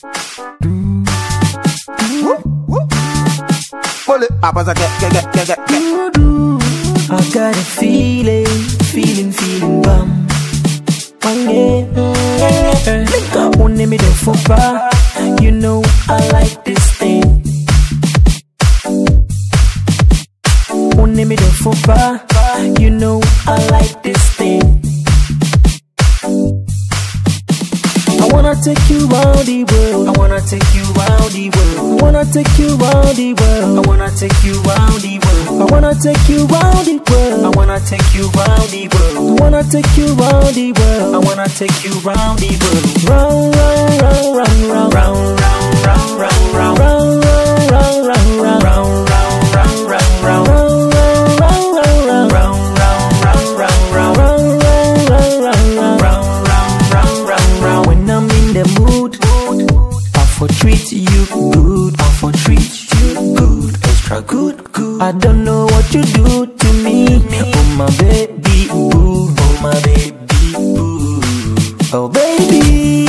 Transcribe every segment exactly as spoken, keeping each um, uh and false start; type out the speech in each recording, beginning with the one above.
Pull it, I get, get, get, get, get, get. I got a feeling, feeling, feeling bum. One name it for bar. You know I like this thing. One name it for bar. You know I like this thing. I wanna take you round the world. I wanna take you round the world. I wanna take you round the world. I wanna take you round the world. I wanna take you round the world. I wanna take you round the world. I wanna take you round the world. I wanna take you round the world. Round, round, round, round, round, round, round, round, round, round, round, round, round, round, round, round, round, round. For treat you good, I for treat you good, extra good, good. I don't know what you do to me, oh my baby boo, oh my baby boo. Oh baby,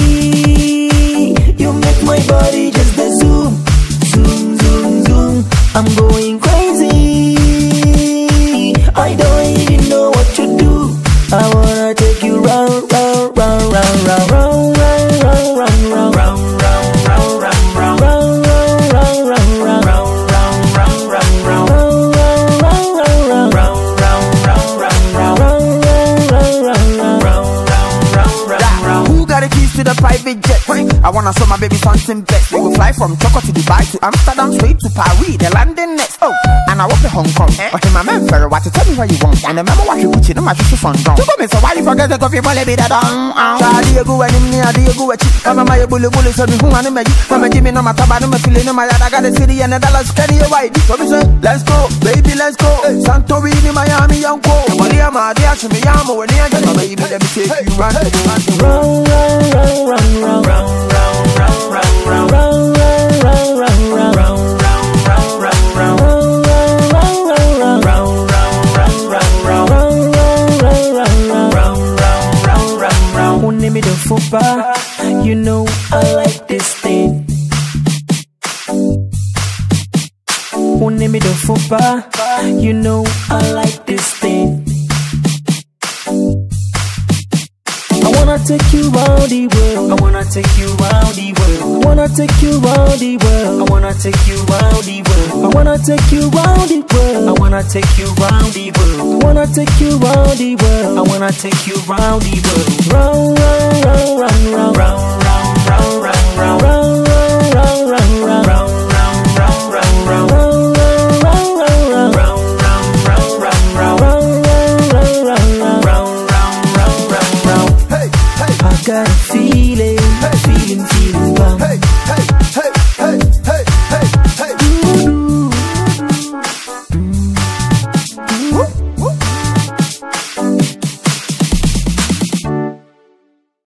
you make my body just a zoom, zoom, zoom, zoom. I'm going crazy, I don't even know what you do. I wanna take you round, round, round, round, round, round, round, round, round, round, round. To the private jet, I wanna show my baby something best. We will fly from Choco to Dubai to Amsterdam, straight to Paris, the landing next. Oh, and I walk to Hong Kong. Eh? Okay, my man, very what to tell me what you want. And remember what you Gucci, no my fish on down. You come in, so why you forget the coffee for be that down? Charlie, you go and me, I do go at you. I'm a my bully bully, so who want to make you? I'm a Jimmy, no my tabano, my feeling, no my I got the city and the dollars, carry your white. So we say, let's go, baby, let's go. Hey, Santorini, Miami, young go. Maria, my dear, to me, I'm when you get my baby, let me take you round, round, round, round, round, round, round, round, round, round, round, round, you know I like this thing. One name it for bar. You know I like this thing. I wanna take you round the world. I wanna take you round the world. I wanna take you round the world. I wanna take you round the world. I wanna take you round the world. I wanna take you round the world. I wanna take you round the world. I wanna take you round the world. Round, round, round, round, round, round, round, round, round, round, round, round, round, round. I got a feeling, feeling, feeling bum. Hey, hey, hey, hey, hey.